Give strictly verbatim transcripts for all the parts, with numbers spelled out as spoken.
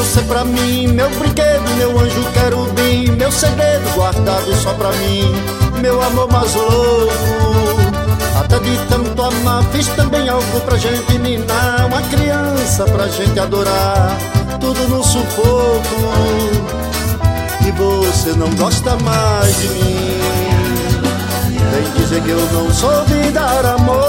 você pra mim, meu brinquedo, meu anjo querubim, meu segredo guardado só pra mim, meu amor mais louco. Até de tanto amar, fiz também algo pra gente ninar, uma criança pra gente adorar, tudo no sufoco. E você não gosta mais de mim, vem dizer que eu não soube dar amor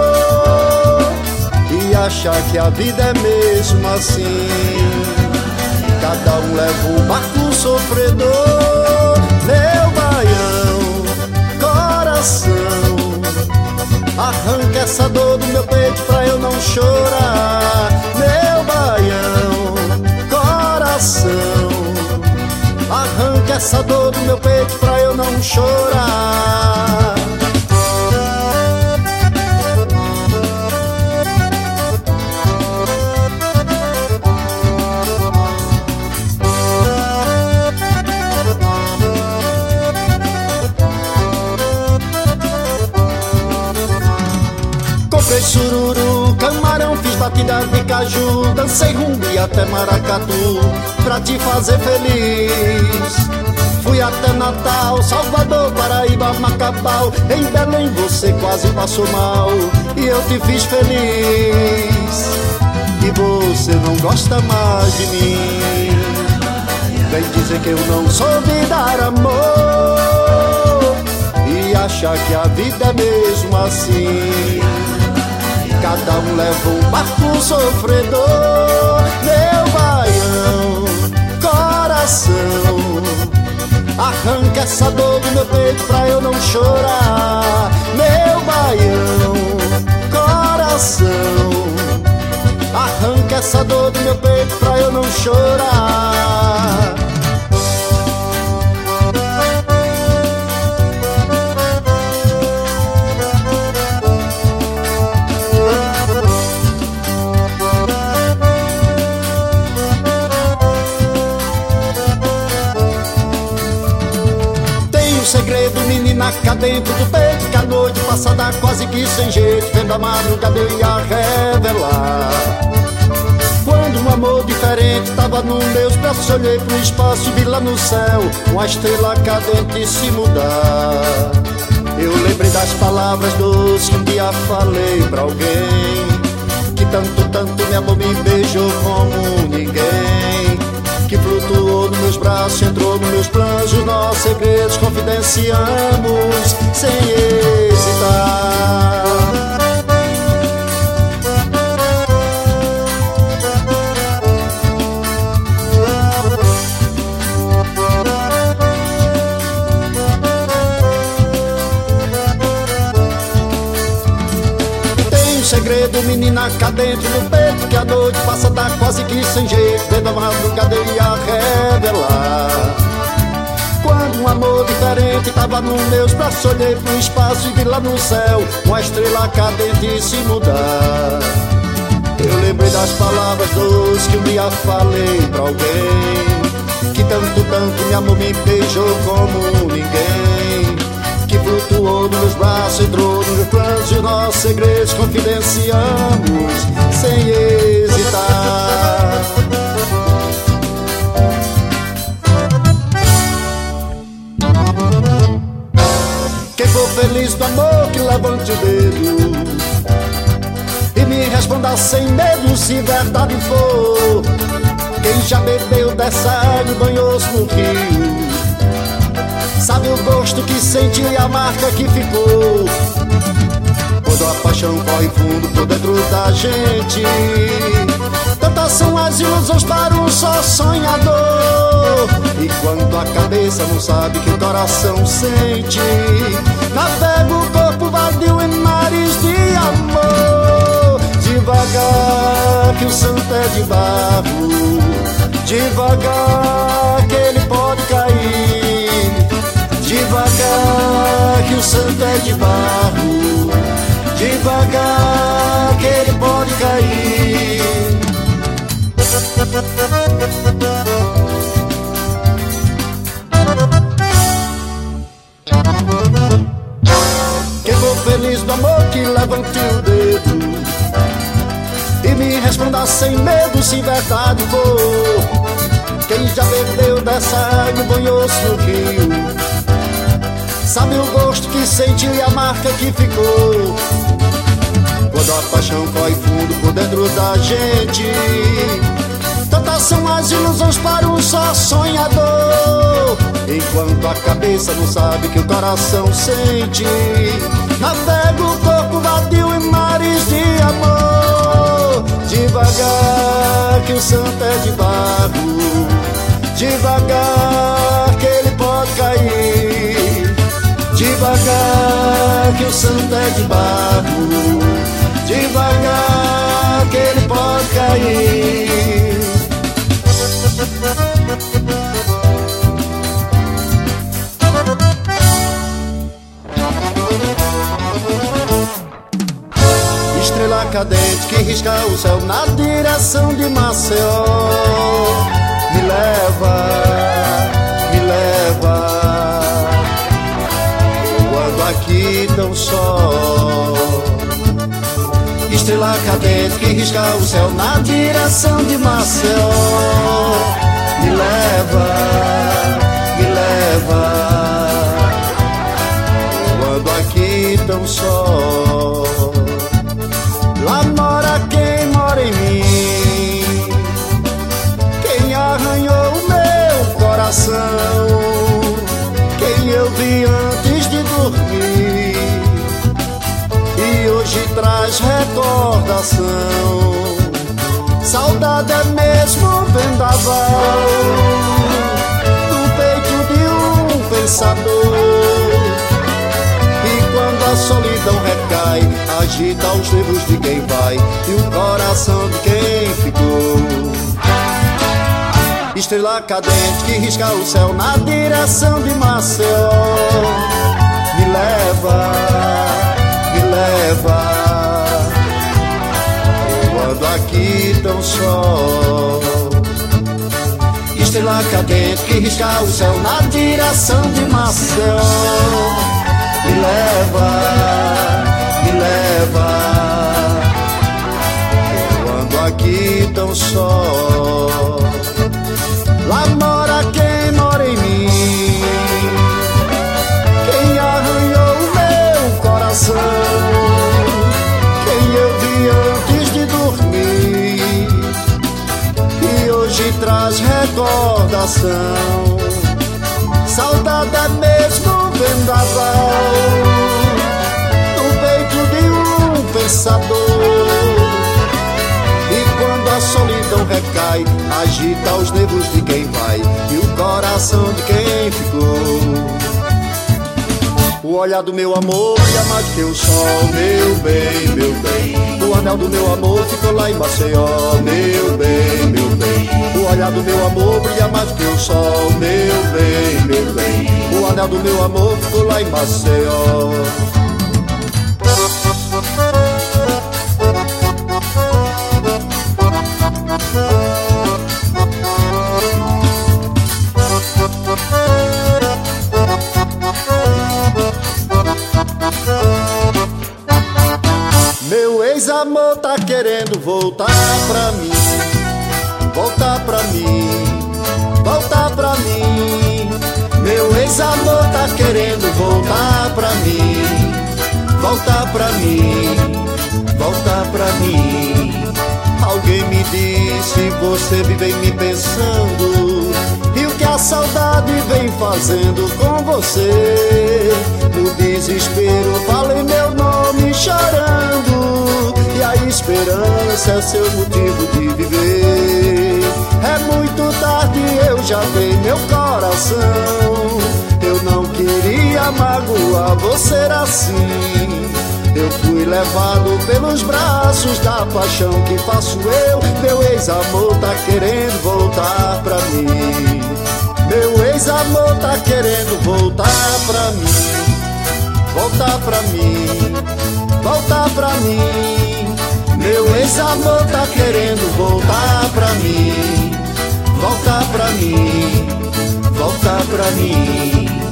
e achar que a vida é mesmo assim. Cada um leva um barco sofredor, meu baião, coração, arranca essa dor do meu peito pra eu não chorar. Meu baião, coração, arranca essa dor do meu peito pra eu não chorar. Comprei sururu, camarão, fiz batida de caju, dancei rumba e até maracatu pra te fazer feliz. Fui até Natal, Salvador, Paraíba, Macabau, em Belém você quase passou mal e eu te fiz feliz. E você não gosta mais de mim, vem dizer que eu não soube dar amor e achar que a vida é mesmo assim. Cada um leva um barco sofredor, meu baião, coração, arranca essa dor do meu peito pra eu não chorar. Meu baião, coração, arranca essa dor do meu peito pra eu não chorar. Segredo, menina, cá dentro do peito, que a noite passada quase que sem jeito, vendo a madrugada eu ia revelar. Quando um amor diferente tava nos meus braços, olhei pro espaço e vi lá no céu uma estrela cadente se mudar. Eu lembrei das palavras doces que um dia falei pra alguém, que tanto, tanto me amou, me beijou como ninguém, que flutuou nos meus braços, entrou nos meus planos, os nossos segredos confidenciamos sem hesitar. Segredo, menina, cá dentro do peito, que a noite passa tá quase que sem jeito, vendo a madrugada eu ia revelar. Quando um amor diferente tava nos meus braços, olhei pro espaço e vi lá no céu uma estrela cadente se mudar. Eu lembrei das palavras doces que um dia falei pra alguém, que tanto, tanto me amou, me beijou como ninguém, que flutuou nos meus braços, entrou nos meus planos, e os nossos segredos confidenciamos sem hesitar. Quem for feliz do amor que levante o dedo e me responda sem medo se verdade for. Quem já bebeu dessa água e banhou-se no rio sabe o gosto que sente e a marca que ficou. Quando a paixão corre fundo por dentro da gente, tantas são as ilusões para um só sonhador. E quando a cabeça não sabe que o coração sente, navega o corpo vadio em mares de amor. Devagar que o santo é de barro, devagar que ele pode cair, devagar que o santo é de barro, devagar que ele pode cair. Quem for feliz do amor que levante o dedo e me responda sem medo se verdade for. Quem já bebeu dessa água e banhou-se no rio sabe o gosto que sentiu e a marca que ficou. Quando a paixão corre fundo por dentro da gente, tantas são as ilusões para um só sonhador. Enquanto a cabeça não sabe que o coração sente, navega o corpo vadio em mares de amor. Devagar que o santo é de barro, devagar que ele pode cair. Devagar que o santo é de barro, devagar que ele pode cair. Estrela cadente que risca o céu na direção de Maceió. Me leva, me leva, eu ando aqui tão só. Estrela cadente que risca o céu na direção de Maceió. Me leva, me leva, eu ando aqui tão só. Lá mora quem mora em mim, quem arranhou o meu coração, quem eu vi antes de dormir e hoje traz recordação. Saudade é mesmo vendaval no peito de um pensador. E quando a solidão recai, agita os nervos de quem vai e o coração de quem ficou. Estrela cadente que risca o céu na direção de Maceió. Me leva, me leva, eu ando aqui tão só. Estrela cadente que risca o céu na direção de Maceió. Me leva, me leva, eu ando aqui tão só. Lá mora quem mora em mim, quem arranhou o meu coração, quem eu vi antes de dormir e hoje traz recordação. Saudade é mesmo vendaval no peito de um pensador. E quando a solidão recai, agita os nervos de quem vai e o coração de quem ficou. O olhar do meu amor brilha mais que o sol, meu bem, meu bem. O anel do meu amor ficou lá em Maceió, meu bem, meu bem. O olhar do meu amor brilha mais que o sol, meu bem, meu bem. O anel do meu amor ficou lá em Maceió. Meu ex-amor tá querendo voltar pra mim, voltar pra mim, voltar pra mim. Meu ex-amor tá querendo voltar pra mim, voltar pra mim, voltar pra mim. Alguém me disse, você vive me pensando, e o que a saudade vem fazendo com você. No desespero falei meu nome chorando, e a esperança é seu motivo de viver. É muito tarde, eu já dei meu coração, eu não queria magoar você assim. Eu fui levado pelos braços da paixão que faço eu. Meu ex-amor tá querendo voltar pra mim, meu ex-amor tá querendo voltar pra mim, voltar pra mim, voltar pra mim. Meu ex-amor tá querendo voltar pra mim, voltar pra mim, voltar pra mim.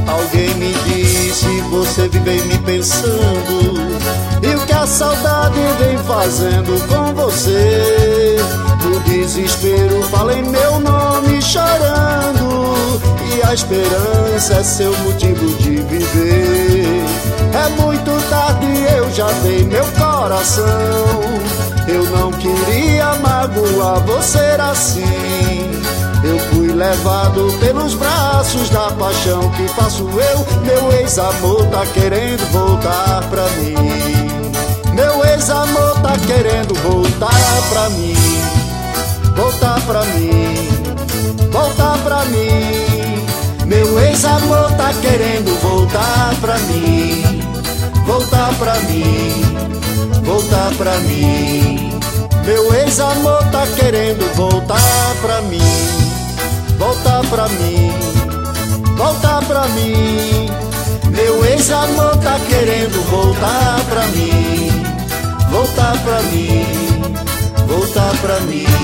Alguém me disse, você vive me pensando, e o que a saudade vem fazendo com você? No desespero falei meu nome chorando, e a esperança é seu motivo de viver. É muito tarde, eu já dei meu coração, eu não queria magoar você assim. Eu fui levado pelos braços da paixão, que faço eu? Meu ex-amor tá querendo voltar pra mim. Meu ex-amor tá querendo voltar pra mim. Voltar pra mim, voltar pra mim. Meu ex-amor tá querendo voltar pra mim. Voltar pra mim, voltar pra mim. Meu ex-amor tá querendo voltar pra mim. Voltar pra mim, voltar pra mim. Meu ex-amor tá querendo voltar pra mim. Voltar pra mim, voltar pra mim.